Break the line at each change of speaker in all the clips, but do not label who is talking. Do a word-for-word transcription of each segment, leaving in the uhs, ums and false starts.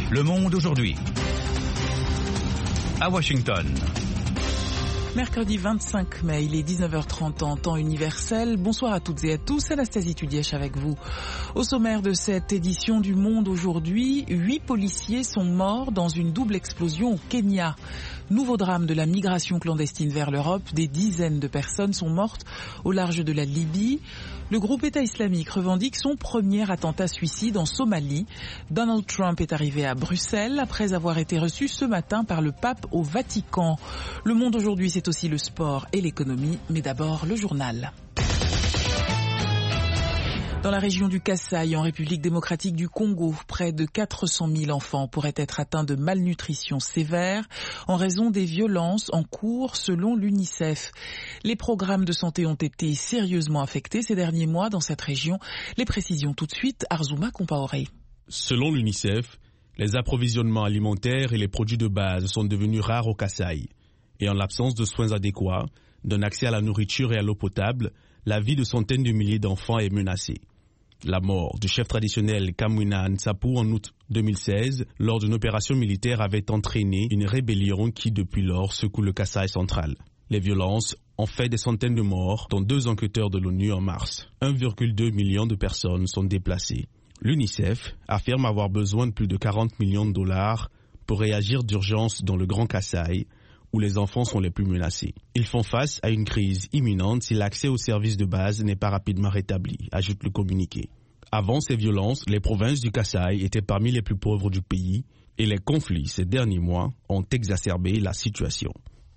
Le Monde aujourd'hui. À Washington.
Mercredi vingt-cinq mai, il est dix-neuf heures trente en temps universel. Bonsoir à toutes et à tous, Anastasie Tudièche avec vous. Au sommaire de cette édition du Monde aujourd'hui, huit policiers sont morts dans une double explosion au Kenya. Nouveau drame de la migration clandestine vers l'Europe, des dizaines de personnes sont mortes au large de la Libye. Le groupe État islamique revendique son premier attentat suicide en Somalie. Donald Trump est arrivé à Bruxelles après avoir été reçu ce matin par le pape au Vatican. Le Monde aujourd'hui, c'est aussi le sport et l'économie, mais d'abord le journal. Dans la région du Kasaï, en République démocratique du Congo, près de quatre cent mille enfants pourraient être atteints de malnutrition sévère en raison des violences en cours selon l'UNICEF. Les programmes de santé ont été sérieusement affectés ces derniers mois dans cette région. Les précisions tout de suite, Arzouma Compaoré.
Selon l'UNICEF, les approvisionnements alimentaires et les produits de base sont devenus rares au Kasaï. Et en l'absence de soins adéquats, d'un accès à la nourriture et à l'eau potable, la vie de centaines de milliers d'enfants est menacée. La mort du chef traditionnel Kamwina Nsapu en août deux mille seize, lors d'une opération militaire, avait entraîné une rébellion qui, depuis lors, secoue le Kasaï central. Les violences ont fait des centaines de morts, dont deux enquêteurs de l'ONU en mars. un virgule deux million de personnes sont déplacées. L'UNICEF affirme avoir besoin de plus de quarante millions de dollars pour réagir d'urgence dans le Grand Kasaï, où les enfants sont les plus menacés. Ils font face à une crise imminente si l'accès aux services de base n'est pas rapidement rétabli, ajoute le communiqué. Avant ces violences, les provinces du Kasaï étaient parmi les plus pauvres du pays et les conflits ces derniers mois ont exacerbé la situation.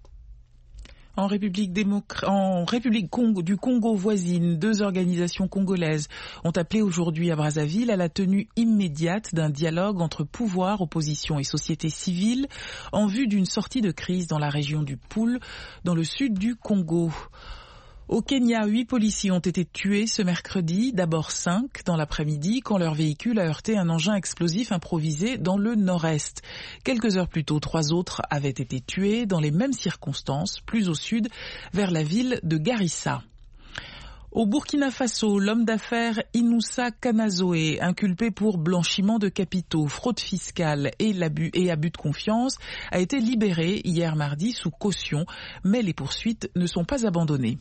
En République, démocr... en République Congo, du Congo voisine, deux organisations congolaises ont appelé aujourd'hui à Brazzaville à la tenue immédiate d'un dialogue entre pouvoir, opposition et société civile en vue d'une sortie de crise dans la région du Poul, dans le sud du Congo. Au Kenya, huit policiers ont été tués ce mercredi, d'abord cinq dans l'après-midi, quand leur véhicule a heurté un engin explosif improvisé dans le nord-est. Quelques heures plus tôt, trois autres avaient été tués dans les mêmes circonstances, plus au sud, vers la ville de Garissa. Au Burkina Faso, l'homme d'affaires Inoussa Kanazoé, inculpé pour blanchiment de capitaux, fraude fiscale et, l'abus, et abus de confiance, a été libéré hier mardi sous caution, mais les poursuites ne sont pas abandonnées.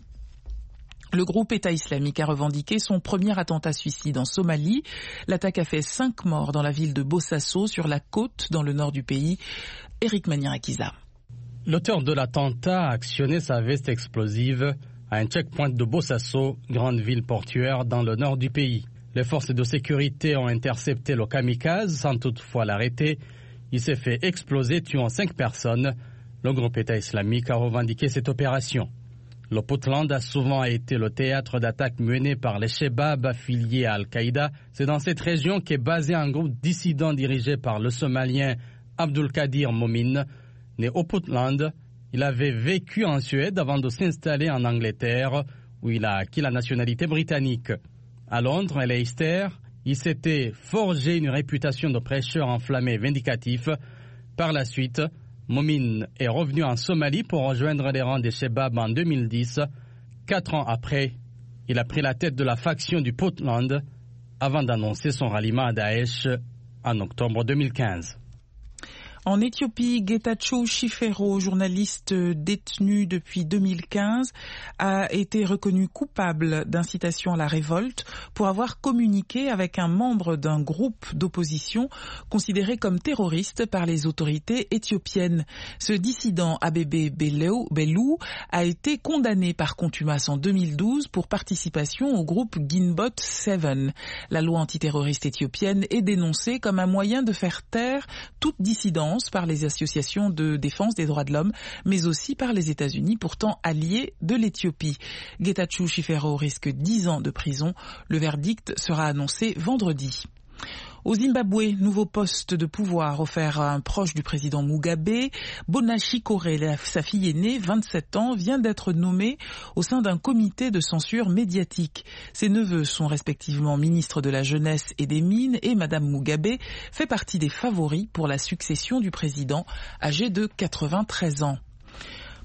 Le groupe État islamique a revendiqué son premier attentat suicide en Somalie. L'attaque a fait cinq morts dans la ville de Bosaso, sur la côte, dans le nord du pays. Éric Maniarakiza.
L'auteur de l'attentat a actionné sa veste explosive à un checkpoint de Bosaso, grande ville portuaire dans le nord du pays. Les forces de sécurité ont intercepté le kamikaze sans toutefois l'arrêter. Il s'est fait exploser, tuant cinq personnes. Le groupe État islamique a revendiqué cette opération. Le Puntland a souvent été le théâtre d'attaques menées par les Chebab affiliés à Al-Qaïda. C'est dans cette région qu'est basé un groupe dissident dirigé par le Somalien Abdulkadir Momin. Né au Puntland, il avait vécu en Suède avant de s'installer en Angleterre, où il a acquis la nationalité britannique. À Londres et Leicester, il s'était forgé une réputation de prêcheur enflammé et vindicatif. Par la suite, Momin est revenu en Somalie pour rejoindre les rangs des Chebab en deux mille dix. Quatre ans après, il a pris la tête de la faction du Puntland avant d'annoncer son ralliement à Daesh en octobre deux mille quinze.
En Éthiopie, Getachew Chifero, journaliste détenu depuis deux mille quinze, a été reconnu coupable d'incitation à la révolte pour avoir communiqué avec un membre d'un groupe d'opposition considéré comme terroriste par les autorités éthiopiennes. Ce dissident, Abebe Belou, a été condamné par contumace en deux mille douze pour participation au groupe Ginbot sept. La loi antiterroriste éthiopienne est dénoncée comme un moyen de faire taire toute dissidence par les associations de défense des droits de l'homme, mais aussi par les États-Unis, pourtant alliés de l'Éthiopie. Getachew Chifero risque dix ans de prison. Le verdict sera annoncé vendredi. Au Zimbabwe, nouveau poste de pouvoir offert à un proche du président Mugabe, Bonachi Kore, sa fille aînée, vingt-sept ans, vient d'être nommée au sein d'un comité de censure médiatique. Ses neveux sont respectivement ministres de la Jeunesse et des Mines et Madame Mugabe fait partie des favoris pour la succession du président âgé de quatre-vingt-treize ans.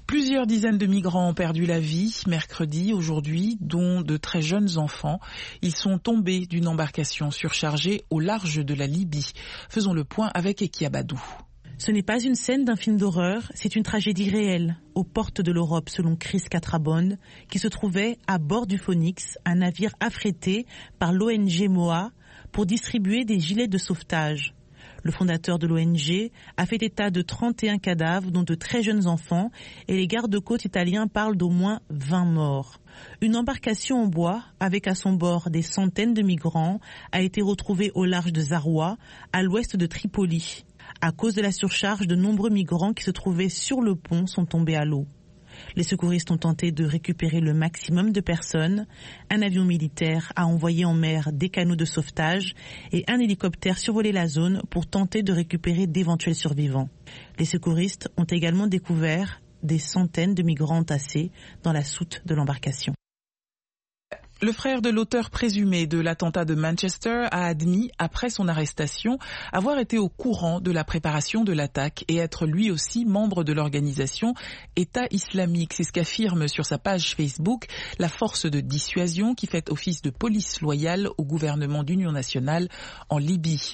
Plusieurs dizaines de migrants ont perdu la vie mercredi, aujourd'hui, dont de très jeunes enfants. Ils sont tombés d'une embarcation surchargée au large de la Libye. Faisons le point avec Eki Abadou.
Ce n'est pas une scène d'un film d'horreur, c'est une tragédie réelle, aux portes de l'Europe, selon Chris Catrabon, qui se trouvait à bord du Phoenix, un navire affrété par l'O N G M O A pour distribuer des gilets de sauvetage. Le fondateur de l'O N G a fait état de trente et un cadavres, dont de très jeunes enfants, et les gardes-côtes italiens parlent d'au moins vingt morts. Une embarcation en bois, avec à son bord des centaines de migrants, a été retrouvée au large de Zaroua, à l'ouest de Tripoli. À cause de la surcharge, de nombreux migrants qui se trouvaient sur le pont sont tombés à l'eau. Les secouristes ont tenté de récupérer le maximum de personnes. Un avion militaire a envoyé en mer des canots de sauvetage et un hélicoptère survolé la zone pour tenter de récupérer d'éventuels survivants. Les secouristes ont également découvert des centaines de migrants entassés dans la soute de l'embarcation.
Le frère de l'auteur présumé de l'attentat de Manchester a admis, après son arrestation, avoir été au courant de la préparation de l'attaque et être lui aussi membre de l'organisation État islamique. C'est ce qu'affirme sur sa page Facebook la force de dissuasion qui fait office de police loyale au gouvernement d'union nationale en Libye.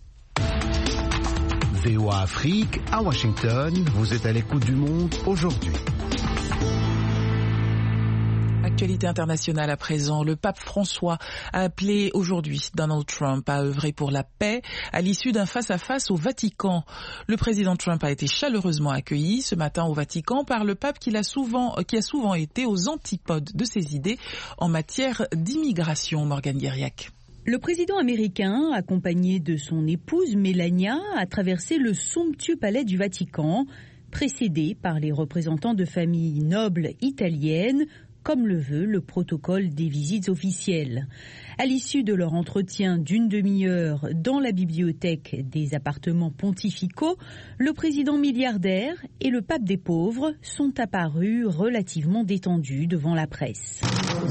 V O A Afrique, à Washington, vous êtes à l'écoute du monde aujourd'hui.
Actualité internationale à présent, le pape François a appelé aujourd'hui Donald Trump à œuvrer pour la paix à l'issue d'un face-à-face au Vatican. Le président Trump a été chaleureusement accueilli ce matin au Vatican par le pape qui a souvent, qui a souvent été aux antipodes de ses idées en matière d'immigration. Morgane Guériac.
Le président américain, accompagné de son épouse Melania, a traversé le somptueux palais du Vatican, précédé par les représentants de familles nobles italiennes, comme le veut le protocole des visites officielles. À l'issue de leur entretien d'une demi-heure dans la bibliothèque des appartements pontificaux, le président milliardaire et le pape des pauvres sont apparus relativement détendus devant la presse.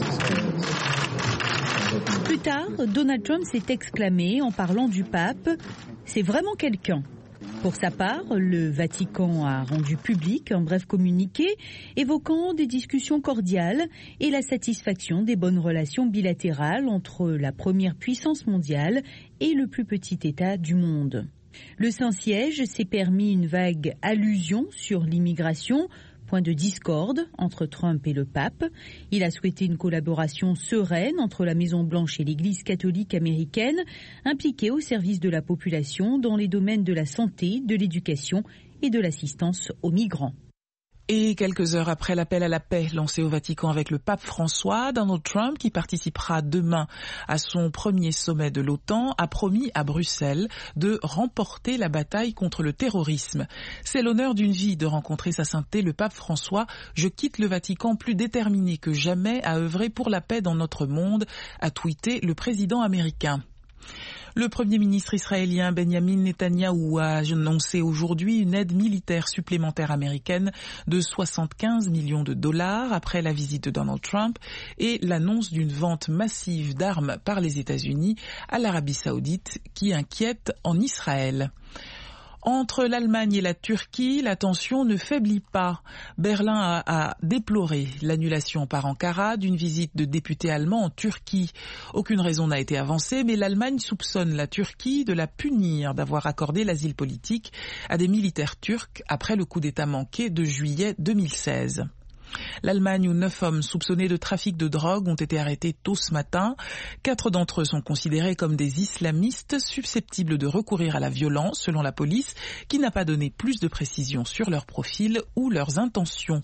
Plus tard, Donald Trump s'est exclamé en parlant du pape « C'est vraiment quelqu'un ». Pour sa part, le Vatican a rendu public un bref communiqué évoquant des discussions cordiales et la satisfaction des bonnes relations bilatérales entre la première puissance mondiale et le plus petit État du monde. Le Saint-Siège s'est permis une vague allusion sur l'immigration, point de discorde entre Trump et le pape. Il a souhaité une collaboration sereine entre la Maison-Blanche et l'Église catholique américaine, impliquée au service de la population dans les domaines de la santé, de l'éducation et de l'assistance aux migrants.
Et quelques heures après l'appel à la paix lancé au Vatican avec le pape François, Donald Trump, qui participera demain à son premier sommet de l'OTAN, a promis à Bruxelles de remporter la bataille contre le terrorisme. C'est l'honneur d'une vie de rencontrer sa sainteté le pape François. Je quitte le Vatican plus déterminé que jamais à œuvrer pour la paix dans notre monde, a tweeté le président américain. Le Premier ministre israélien Benjamin Netanyahou a annoncé aujourd'hui une aide militaire supplémentaire américaine de soixante-quinze millions de dollars après la visite de Donald Trump et l'annonce d'une vente massive d'armes par les États-Unis à l'Arabie saoudite qui inquiète en Israël. Entre l'Allemagne et la Turquie, la tension ne faiblit pas. Berlin a, a déploré l'annulation par Ankara d'une visite de députés allemands en Turquie. Aucune raison n'a été avancée, mais l'Allemagne soupçonne la Turquie de la punir d'avoir accordé l'asile politique à des militaires turcs après le coup d'État manqué de juillet deux mille seize. L'Allemagne, où neuf hommes soupçonnés de trafic de drogue ont été arrêtés tôt ce matin. Quatre d'entre eux sont considérés comme des islamistes susceptibles de recourir à la violence, selon la police, qui n'a pas donné plus de précisions sur leur profil ou leurs intentions.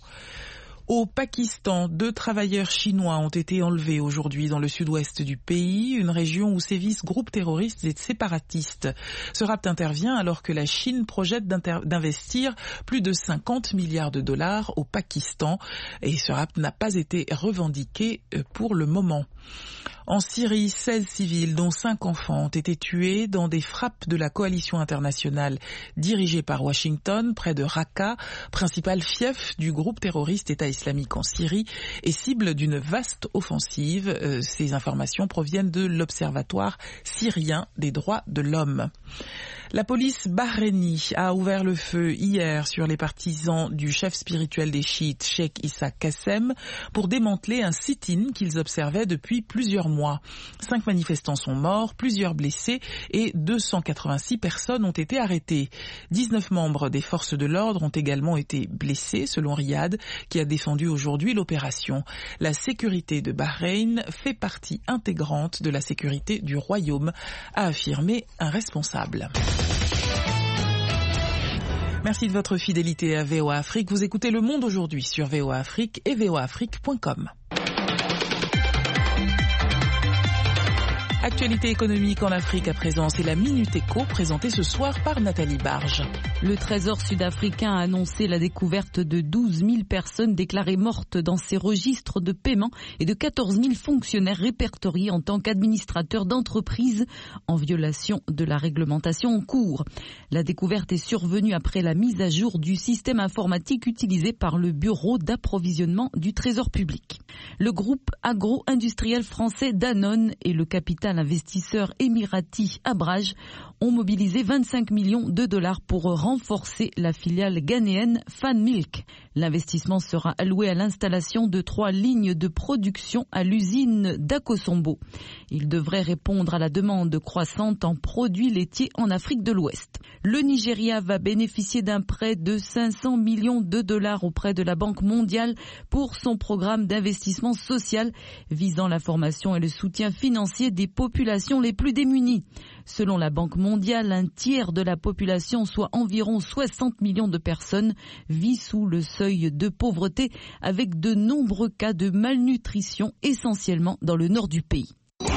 Au Pakistan, deux travailleurs chinois ont été enlevés aujourd'hui dans le sud-ouest du pays, une région où sévissent groupes terroristes et séparatistes. Ce rapt intervient alors que la Chine projette d'investir plus de cinquante milliards de dollars au Pakistan et ce rapt n'a pas été revendiqué pour le moment. En Syrie, seize civils, dont cinq enfants, ont été tués dans des frappes de la coalition internationale dirigée par Washington près de Raqqa, principal fief du groupe terroriste État islamique en Syrie et cible d'une vaste offensive. Euh, ces informations proviennent de l'Observatoire syrien des droits de l'homme. La police bahreïnie a ouvert le feu hier sur les partisans du chef spirituel des chiites, Cheikh Issa Qassem, pour démanteler un sit-in qu'ils observaient depuis plusieurs mois. Cinq manifestants sont morts, plusieurs blessés et deux cent quatre-vingt-six personnes ont été arrêtées. dix-neuf membres des forces de l'ordre ont également été blessés, selon Riyad, qui a défendu aujourd'hui l'opération. La sécurité de Bahreïn fait partie intégrante de la sécurité du royaume, a affirmé un responsable. Merci de votre fidélité à V O A Afrique. Vous écoutez Le Monde aujourd'hui sur V O A Afrique et v o a afrique point com. Actualité économique en Afrique à présent, c'est la Minute Éco présentée ce soir par Nathalie Barge.
Le Trésor sud-africain a annoncé la découverte de douze mille personnes déclarées mortes dans ses registres de paiement et de quatorze mille fonctionnaires répertoriés en tant qu'administrateurs d'entreprises en violation de la réglementation en cours. La découverte est survenue après la mise à jour du système informatique utilisé par le Bureau d'approvisionnement du Trésor public. Le groupe agro-industriel français Danone et le capital investisseur émirati Abraj ont mobilisé vingt-cinq millions de dollars pour renforcer la filiale ghanéenne Fan Milk. L'investissement sera alloué à l'installation de trois lignes de production à l'usine d'Akosombo. Il devrait répondre à la demande croissante en produits laitiers en Afrique de l'Ouest. Le Nigeria va bénéficier d'un prêt de cinq cents millions de dollars auprès de la Banque mondiale pour son programme d'investissement social visant la formation et le soutien financier des populations les plus démunies. Selon la Banque mondiale, un tiers de la population, soit environ soixante millions de personnes, vit sous le seuil de pauvreté avec de nombreux cas de malnutrition, essentiellement dans le nord du pays.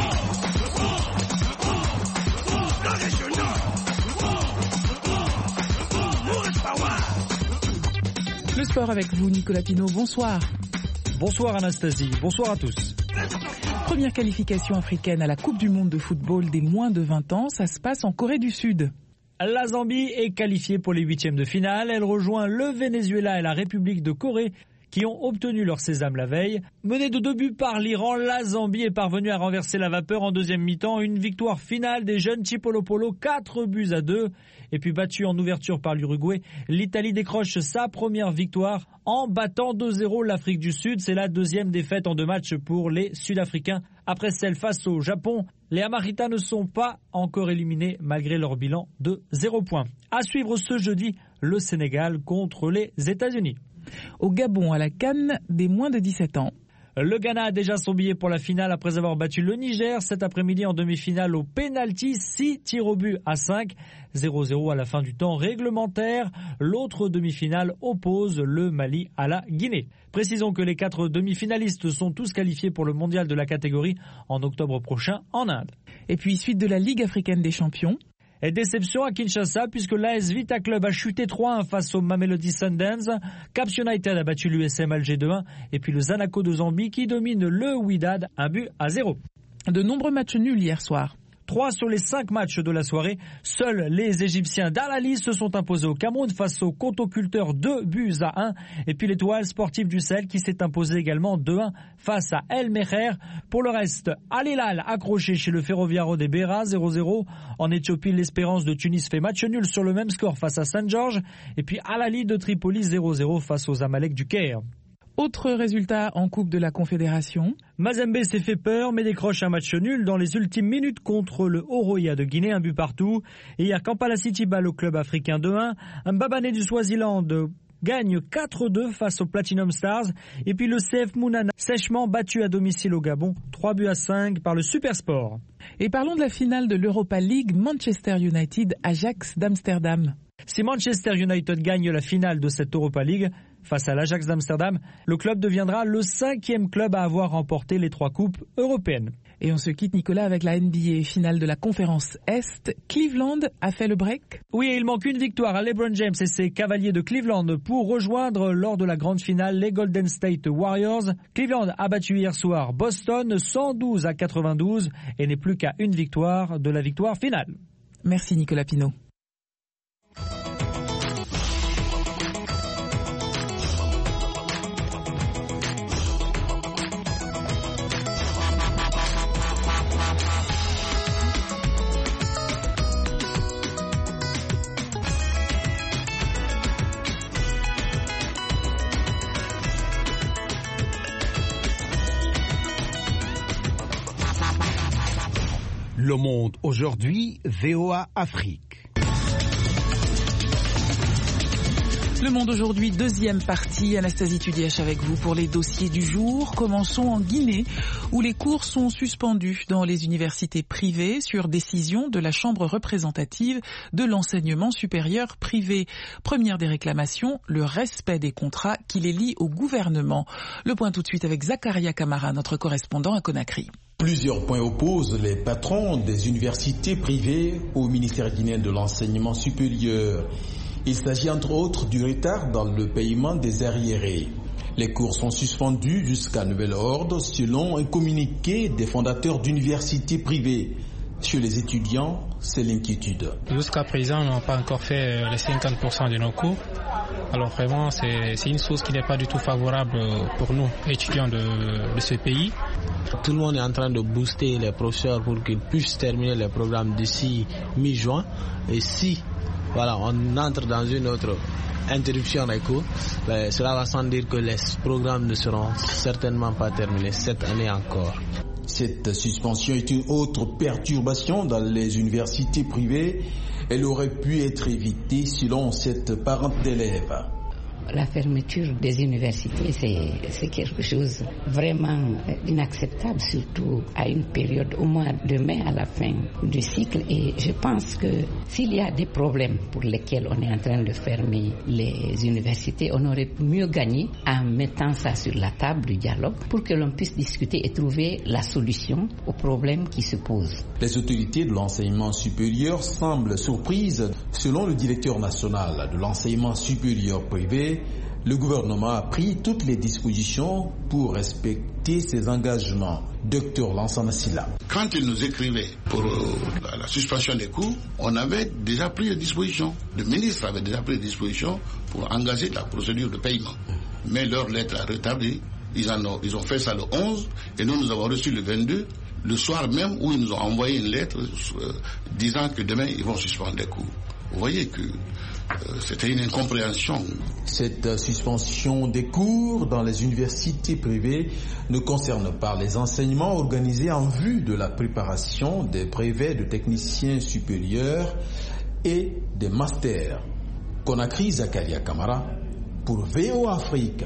Le sport avec vous, Nicolas Pinault. Bonsoir.
Bonsoir Anastasie, bonsoir à tous.
Première qualification africaine à la Coupe du monde de football des moins de vingt ans, ça se passe en Corée du Sud.
La Zambie est qualifiée pour les huitièmes de finale. Elle rejoint le Venezuela et la République de Corée qui ont obtenu leur sésame la veille. Menée de deux buts par l'Iran, la Zambie est parvenue à renverser la vapeur en deuxième mi-temps. Une victoire finale des jeunes Chipolopolo, quatre buts à deux. Et puis battue en ouverture par l'Uruguay, l'Italie décroche sa première victoire en battant deux zéro l'Afrique du Sud. C'est la deuxième défaite en deux matchs pour les Sud-Africains. Après celle face au Japon, les Amaritas ne sont pas encore éliminés malgré leur bilan de zéro point. À suivre ce jeudi, le Sénégal contre les États-Unis.
Au Gabon, à la CAN des moins de dix-sept ans.
Le Ghana a déjà son billet pour la finale après avoir battu le Niger cet après-midi en demi-finale au pénalty, six tirs au but à cinq, zéro zéro à la fin du temps réglementaire. L'autre demi-finale oppose le Mali à la Guinée. Précisons que les quatre demi-finalistes sont tous qualifiés pour le mondial de la catégorie en octobre prochain en Inde.
Et puis suite de la Ligue africaine des champions.
Et déception à Kinshasa puisque l'A S Vita Club a chuté trois un face au Mamelodi Sundowns. Caps United a battu l'U S M Alger deux un et puis le Zanaco de Zambie qui domine le Wydad un but à zéro.
De nombreux matchs nuls hier soir.
Trois sur les cinq matchs de la soirée, seuls les Égyptiens d'Al Ahly se sont imposés au Cameroun face aux Contoculteurs deux buts à un. Et puis l'Étoile sportive du Sahel qui s'est imposée également deux un face à El Meher. Pour le reste, Al Hilal accroché chez le Ferroviario de Beira zéro zéro. En Éthiopie, l'Espérance de Tunis fait match nul sur le même score face à Saint-Georges. Et puis Al Ahly de Tripoli zéro zéro face aux Amalek du Caire.
Autre résultat en Coupe de la Confédération.
Mazembe s'est fait peur mais décroche un match nul dans les ultimes minutes contre le Oroya de Guinée, un but partout. Et hier, Kampala City bat le club africain deux un. Un Mbabane du Swaziland gagne quatre deux face au Platinum Stars. Et puis le C F Mounana sèchement battu à domicile au Gabon, trois buts à cinq par le Supersport.
Et parlons de la finale de l'Europa League, Manchester United, Ajax d'Amsterdam.
Si Manchester United gagne la finale de cette Europa League, Face à l'Ajax d'Amsterdam, le club deviendra le cinquième club à avoir remporté les trois coupes européennes.
Et on se quitte, Nicolas, avec la N B A, finale de la conférence Est. Cleveland a fait le break?
Oui, et il manque une victoire à LeBron James et ses Cavaliers de Cleveland pour rejoindre lors de la grande finale les Golden State Warriors. Cleveland a battu hier soir Boston cent douze à quatre-vingt-douze et n'est plus qu'à une victoire de la victoire finale.
Merci Nicolas Pinault.
Le Monde aujourd'hui, V O A Afrique.
Le Monde aujourd'hui, deuxième partie. Anastasie Tudièche avec vous pour les dossiers du jour. Commençons en Guinée, où les cours sont suspendus dans les universités privées sur décision de la Chambre représentative de l'enseignement supérieur privé. Première des réclamations, le respect des contrats qui les lient au gouvernement. Le point tout de suite avec Zakaria Kamara, notre correspondant à Conakry.
Plusieurs points opposent les patrons des universités privées au ministère guinéen de l'enseignement supérieur. Il s'agit entre autres du retard dans le paiement des arriérés. Les cours sont suspendus jusqu'à nouvel ordre selon un communiqué des fondateurs d'universités privées. Chez les étudiants, c'est l'inquiétude.
Jusqu'à présent, on n'a pas encore fait les cinquante pour cent de nos cours. Alors vraiment, c'est, c'est une chose qui n'est pas du tout favorable pour nous, étudiants de, de ce pays.
Tout le monde est en train de booster les professeurs pour qu'ils puissent terminer les programmes d'ici mi-juin. Et si voilà, on entre dans une autre interruption des cours, ben, cela va sans dire que les programmes ne seront certainement pas terminés cette année encore.
Cette suspension est une autre perturbation dans les universités privées. Elle aurait pu être évitée selon cette parente d'élèves.
La fermeture des universités, c'est, c'est quelque chose vraiment inacceptable, surtout à une période au mois de mai à la fin du cycle. Et je pense que s'il y a des problèmes pour lesquels on est en train de fermer les universités, on aurait mieux gagné en mettant ça sur la table du dialogue pour que l'on puisse discuter et trouver la solution aux problèmes qui se posent.
Les autorités de l'enseignement supérieur semblent surprises. Selon le directeur national de l'enseignement supérieur privé, le gouvernement a pris toutes les dispositions pour respecter ses engagements. Docteur Lansana Silla.
Quand il nous écrivait pour euh, la, la suspension des cours, on avait déjà pris les dispositions. Le ministre avait déjà pris les dispositions pour engager la procédure de paiement. Mais leur lettre a retardé. Ils, en ont, ils ont fait ça le onze et nous, nous avons reçu le vingt-deux, le soir même où ils nous ont envoyé une lettre euh, disant que demain, ils vont suspendre les cours. Vous voyez que euh, c'était une incompréhension.
Cette euh, suspension des cours dans les universités privées ne concerne pas les enseignements organisés en vue de la préparation des brevets de techniciens supérieurs et des masters. Conakry, Zakaria Kamara pour V O A Afrique.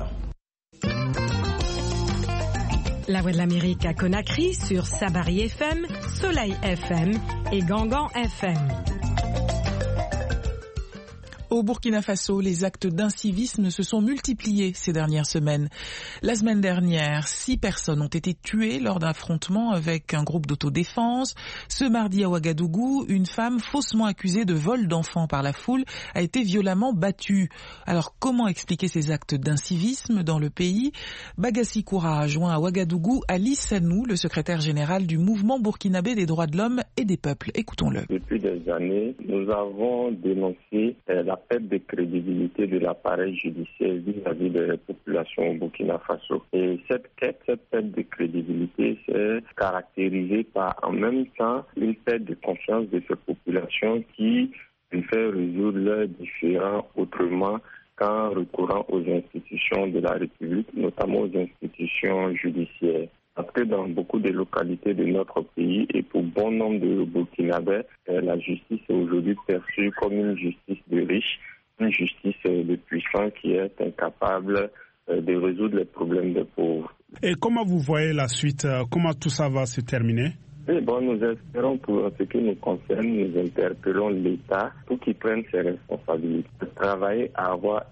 La Voix de l'Amérique à Conakry sur Sabari F M, Soleil F M et Gangan F M.
Au Burkina Faso, les actes d'incivisme se sont multipliés ces dernières semaines. La semaine dernière, six personnes ont été tuées lors d'un affrontement avec un groupe d'autodéfense. Ce mardi à Ouagadougou, une femme faussement accusée de vol d'enfants par la foule a été violemment battue. Alors comment expliquer ces actes d'incivisme dans le pays? Bagassi Koura a joint à Ouagadougou Ali Sanou, le secrétaire général du mouvement burkinabé des droits de l'homme et des peuples. Écoutons-le.
Depuis des années, nous avons dénoncé euh, la perte de crédibilité de l'appareil judiciaire vis-à-vis des populations au Burkina Faso. Et cette quête, cette perte de crédibilité, c'est caractérisée par en même temps une perte de confiance de ces populations qui préfèrent résoudre leurs différends autrement qu'en recourant aux institutions de la République, notamment aux institutions judiciaires. Parce que dans beaucoup de localités de notre pays et pour bon nombre de Burkinabés, la justice est aujourd'hui perçue comme une justice de riches, une justice de puissants qui est incapable de résoudre les problèmes des pauvres.
Et comment vous voyez la suite? Comment tout ça va se terminer?
Oui, bon, nous espérons pour ce qui nous concerne, nous interpellons l'État pour qu'il prenne ses responsabilités, travailler à avoir un système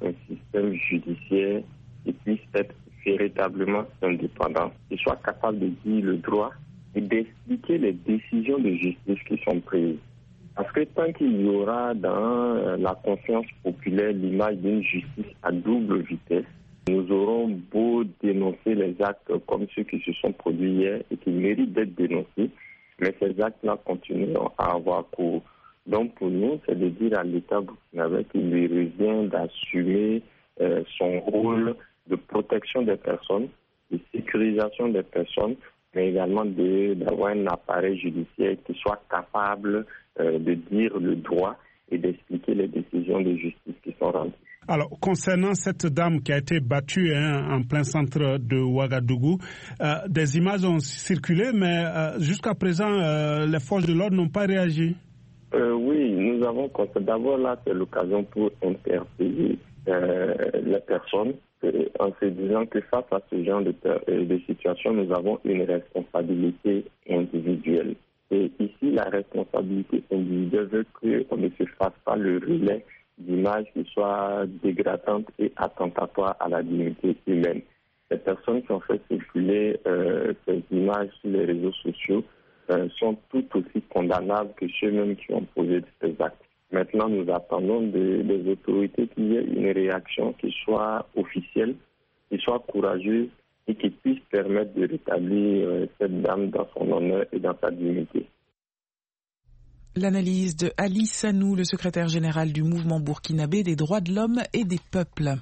système judiciaire qui puisse être véritablement indépendant, qui soit capable de dire le droit et d'expliquer les décisions de justice qui sont prises. Parce que tant qu'il y aura dans la conscience populaire l'image d'une justice à double vitesse, nous aurons beau dénoncer les actes comme ceux qui se sont produits hier et qui méritent d'être dénoncés, mais ces actes-là continueront à avoir cours. Donc pour nous, c'est de dire à l'État burkinabé qu'il lui revient d'assumer euh, son rôle de protection des personnes, de sécurisation des personnes, mais également de, d'avoir un appareil judiciaire qui soit capable euh, de dire le droit et d'expliquer les décisions de justice qui sont rendues.
Alors, concernant cette dame qui a été battue hein, en plein centre de Ouagadougou, euh, des images ont circulé, mais euh, jusqu'à présent, euh, les forces de l'ordre n'ont pas réagi.
Euh, oui, nous avons constaté. D'abord, là, c'est l'occasion pour interpeller euh, les personnes euh, en se disant que face à ce genre de, euh, de situation, nous avons une responsabilité individuelle. Et ici, la responsabilité individuelle veut qu'on ne se fasse pas le relais d'images qui soient dégradantes et attentatoires à la dignité humaine. Les personnes qui ont fait circuler euh, ces images sur les réseaux sociaux euh, sont tout aussi condamnables que ceux-mêmes qui ont posé ces actes. Maintenant, nous attendons des, des autorités qu'il y ait une réaction qui soit officielle, qui soit courageuse et qui puisse permettre de rétablir euh, cette dame dans son honneur et dans sa dignité.
L'analyse de Ali Sanou, le secrétaire général du mouvement burkinabé des droits de l'homme et des peuples.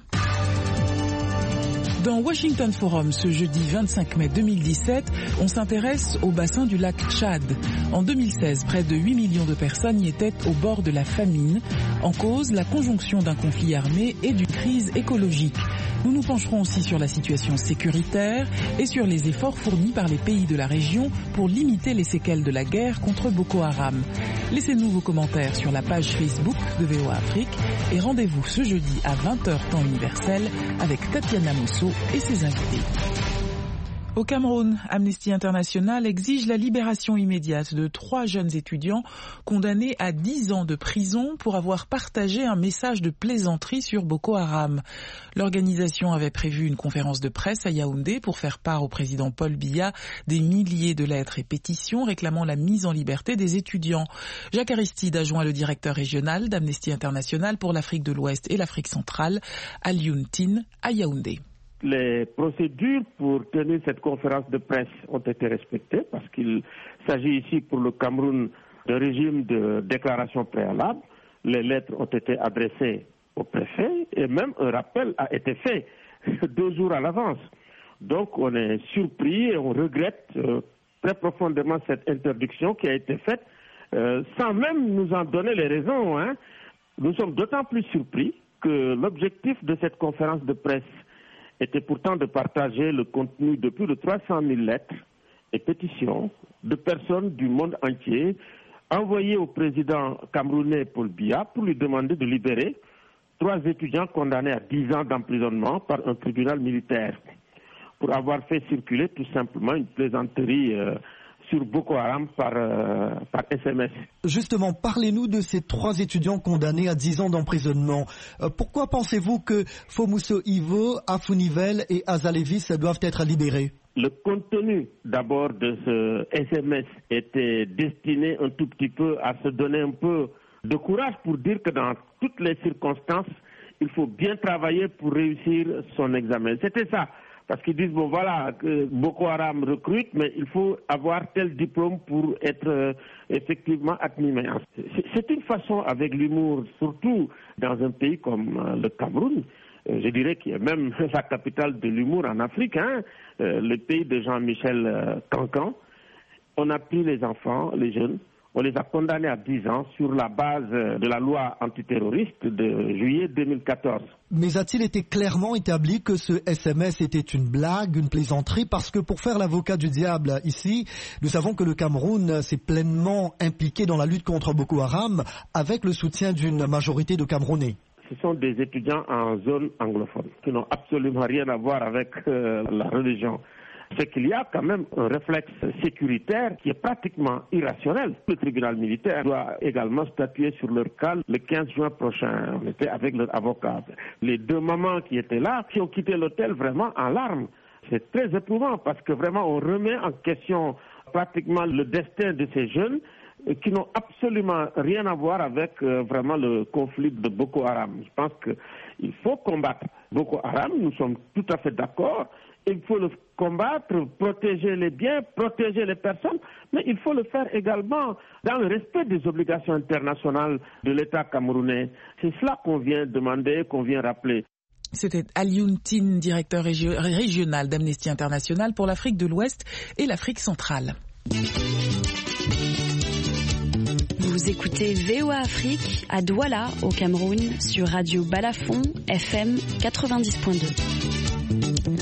Dans Washington Forum, ce jeudi vingt-cinq mai deux mille dix-sept, on s'intéresse au bassin du lac Tchad. En deux mille seize, près de huit millions de personnes y étaient au bord de la famine. En cause, la conjonction d'un conflit armé et d'une crise écologique. Nous nous pencherons aussi sur la situation sécuritaire et sur les efforts fournis par les pays de la région pour limiter les séquelles de la guerre contre Boko Haram. Laissez-nous vos commentaires sur la page Facebook de V O A Afrique et rendez-vous ce jeudi à vingt heures temps universel avec Tatiana Mosso et ses invités. Au Cameroun, Amnesty International exige la libération immédiate de trois jeunes étudiants condamnés à dix ans de prison pour avoir partagé un message de plaisanterie sur Boko Haram. L'organisation avait prévu une conférence de presse à Yaoundé pour faire part au président Paul Biya des milliers de lettres et pétitions réclamant la mise en liberté des étudiants. Jacques Aristide a joint le directeur régional d'Amnesty International pour l'Afrique de l'Ouest et l'Afrique centrale, Alioune Tine, à Yaoundé.
Les procédures pour tenir cette conférence de presse ont été respectées parce qu'il s'agit ici pour le Cameroun d'un régime de déclaration préalable. Les lettres ont été adressées au préfet et même un rappel a été fait deux jours à l'avance. Donc on est surpris et on regrette euh, très profondément cette interdiction qui a été faite euh, sans même nous en donner les raisons. Hein. Nous sommes d'autant plus surpris que l'objectif de cette conférence de presse était pourtant de partager le contenu de plus de trois cent mille lettres et pétitions de personnes du monde entier envoyées au président camerounais Paul Biya pour lui demander de libérer trois étudiants condamnés à dix ans d'emprisonnement par un tribunal militaire pour avoir fait circuler tout simplement une plaisanterie euh, sur Boko Haram par, euh, par S M S.
Justement, parlez-nous de ces trois étudiants condamnés à dix ans d'emprisonnement. Euh, pourquoi pensez-vous que Fomuso Ivo, Afunivel et Azalevis doivent être libérés?
Le contenu d'abord de ce S M S était destiné un tout petit peu à se donner un peu de courage pour dire que dans toutes les circonstances, il faut bien travailler pour réussir son examen. C'était ça. Parce qu'ils disent, bon voilà, que Boko Haram recrute, mais il faut avoir tel diplôme pour être euh, effectivement admis. C'est une façon avec l'humour, surtout dans un pays comme euh, le Cameroun, euh, je dirais qu'il y a même la capitale de l'humour en Afrique, hein, euh, le pays de Jean-Michel euh, Cancan. On a pris les enfants, les jeunes, on les a condamnés à dix ans sur la base de la loi antiterroriste de juillet deux mille quatorze.
Mais a-t-il été clairement établi que ce S M S était une blague, une plaisanterie? Parce que pour faire l'avocat du diable ici, nous savons que le Cameroun s'est pleinement impliqué dans la lutte contre Boko Haram avec le soutien d'une majorité de Camerounais.
Ce sont des étudiants en zone anglophone qui n'ont absolument rien à voir avec euh, la religion. c'est qu'il y a quand même un réflexe sécuritaire qui est pratiquement irrationnel. Le tribunal militaire doit également statuer sur leur cas le quinze juin prochain. On était avec leur avocat. Les deux mamans qui étaient là, qui ont quitté l'hôtel vraiment en larmes. C'est très éprouvant parce que vraiment on remet en question pratiquement le destin de ces jeunes qui n'ont absolument rien à voir avec euh, vraiment le conflit de Boko Haram. Je pense qu'il faut combattre Boko Haram, nous sommes tout à fait d'accord. Il faut le combattre, protéger les biens, protéger les personnes, mais il faut le faire également dans le respect des obligations internationales de l'État camerounais. C'est cela qu'on vient demander, qu'on vient rappeler.
C'était Alioune Tine, directeur régi- régional d'Amnesty International pour l'Afrique de l'Ouest et l'Afrique centrale.
Vous écoutez V O A Afrique à Douala, au Cameroun, sur Radio Balafon, F M quatre-vingt-dix point deux.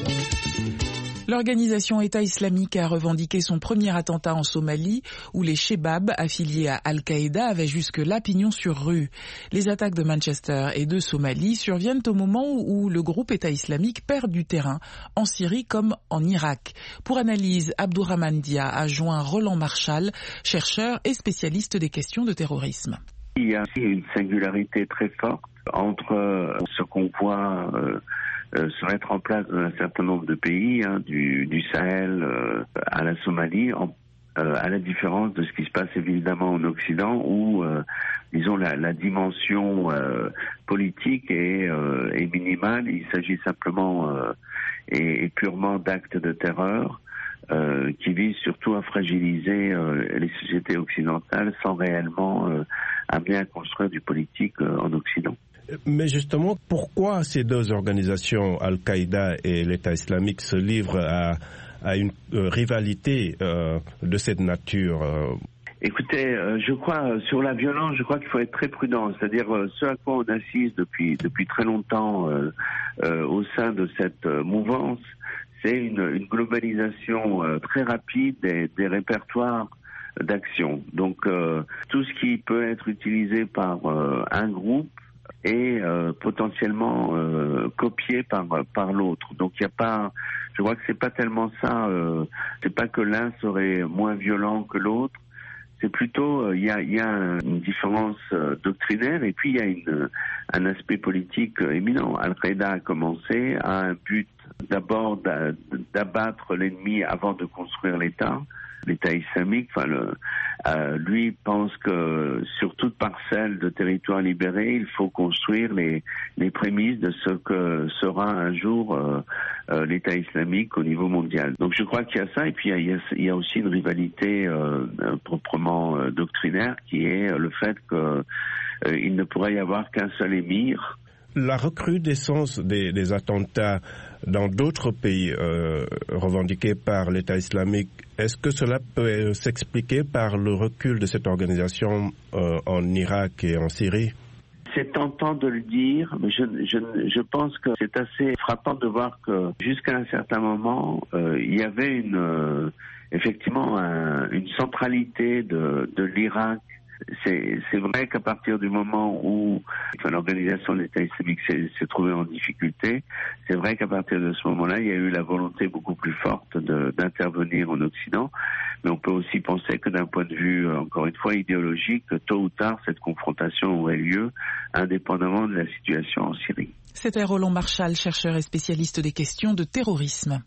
L'organisation État islamique a revendiqué son premier attentat en Somalie, où les Chebabs, affiliés à Al-Qaïda, avaient jusque-là pignon sur rue. Les attaques de Manchester et de Somalie surviennent au moment où le groupe État islamique perd du terrain, en Syrie comme en Irak. Pour analyse, Abdourahmane Dia a joint Roland Marchal, chercheur et spécialiste des questions de terrorisme.
Il y a aussi une singularité très forte entre ce qu'on voit euh, euh, se mettre en place dans un certain nombre de pays, hein, du, du Sahel euh, à la Somalie, en, euh, à la différence de ce qui se passe évidemment en Occident, où, euh, disons, la, la dimension euh, politique est, euh, est minimale. Il s'agit simplement euh, et, et purement d'actes de terreur euh, qui visent surtout à fragiliser euh, les sociétés occidentales sans réellement euh, amener à construire du politique euh, en Occident.
Mais justement, pourquoi ces deux organisations, Al-Qaïda et l'État islamique, se livrent à, à une euh, rivalité euh, de cette nature euh...
Écoutez, euh, je crois, euh, sur la violence, je crois qu'il faut être très prudent. C'est-à-dire, euh, ce à quoi on assiste depuis, depuis très longtemps euh, euh, au sein de cette euh, mouvance, c'est une, une globalisation euh, très rapide des, des répertoires d'action. Donc, euh, tout ce qui peut être utilisé par euh, un groupe et euh, potentiellement euh, copié par par l'autre. Donc il y a pas, je crois que c'est pas tellement ça. Euh, c'est pas que l'un serait moins violent que l'autre. C'est plutôt il euh, y a il y a une différence euh, doctrinaire et puis il y a une un aspect politique euh, éminent. Al-Qaïda a commencé à un but d'abord d'abattre l'ennemi avant de construire l'État. L'État islamique, enfin, le, euh, lui pense que sur toute parcelle de territoire libéré, il faut construire les, les prémices de ce que sera un jour euh, euh, l'État islamique au niveau mondial. Donc je crois qu'il y a ça, et puis il y a, il y a aussi une rivalité euh, proprement euh, doctrinaire qui est le fait qu'il euh, ne pourrait y avoir qu'un seul émir.
La recrudescence des, des attentats dans d'autres pays euh, revendiqués par l'État islamique, est-ce que cela peut s'expliquer par le recul de cette organisation euh, en Irak et en Syrie ?
C'est tentant de le dire, mais je, je, je pense que c'est assez frappant de voir que jusqu'à un certain moment, euh, il y avait une, euh, effectivement un, une centralité de, de l'Irak. C'est, c'est vrai qu'à partir du moment où enfin, l'organisation de l'État islamique s'est, s'est trouvée en difficulté, c'est vrai qu'à partir de ce moment-là, il y a eu la volonté beaucoup plus forte de, d'intervenir en Occident. Mais on peut aussi penser que d'un point de vue, encore une fois, idéologique, tôt ou tard, cette confrontation aurait lieu, indépendamment de la situation en Syrie.
C'était Roland Marchal, chercheur et spécialiste des questions de terrorisme.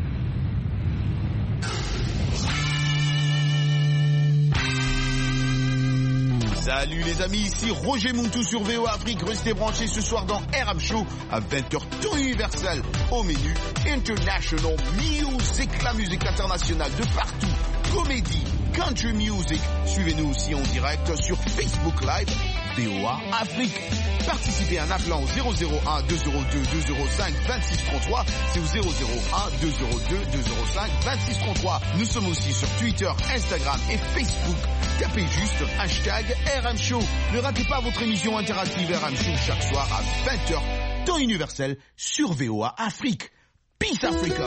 Salut les amis, ici Roger Montou sur V O A Afrique. Restez branchés ce soir dans R M Show à vingt heures temps universel. Au menu International Music, la musique internationale de partout. Comédie, country music. Suivez-nous aussi en direct sur Facebook Live V O A Afrique. Participez en appelant au zéro zéro un deux zéro deux deux zéro cinq vingt-six trente-trois. C'est au zéro zéro un deux zéro deux deux zéro cinq vingt-six trente-trois. Nous sommes aussi sur Twitter, Instagram et Facebook. Tapez juste hashtag R M Show. Ne ratez pas votre émission interactive R M Show chaque soir à vingt heures, temps universel sur V O A Afrique. Peace Africa.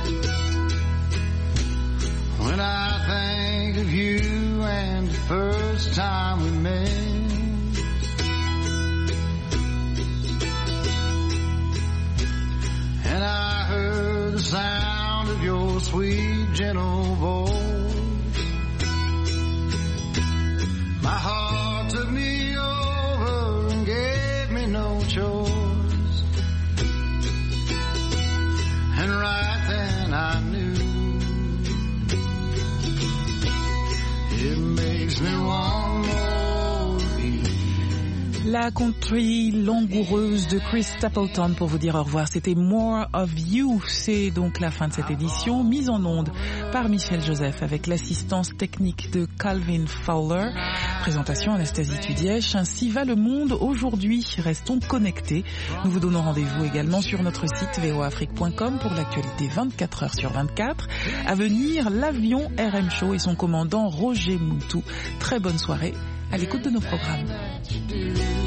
When I think of you and the first
first time we met. And I heard the sound of your sweet, gentle voice. My heart took me over and gave me no choice. And right then I knew it makes me want more.
La country langoureuse de Chris Stapleton pour vous dire au revoir. C'était More of You. C'est donc la fin de cette édition, mise en onde par Michel Joseph avec l'assistance technique de Calvin Fowler. Présentation Anastasie Tudièche. Ainsi va le monde aujourd'hui. Restons connectés. Nous vous donnons rendez-vous également sur notre site v o a afrique point com pour l'actualité vingt-quatre heures sur vingt-quatre. À venir, l'avion R M Show et son commandant Roger Moutou. Très bonne soirée à l'écoute de nos programmes.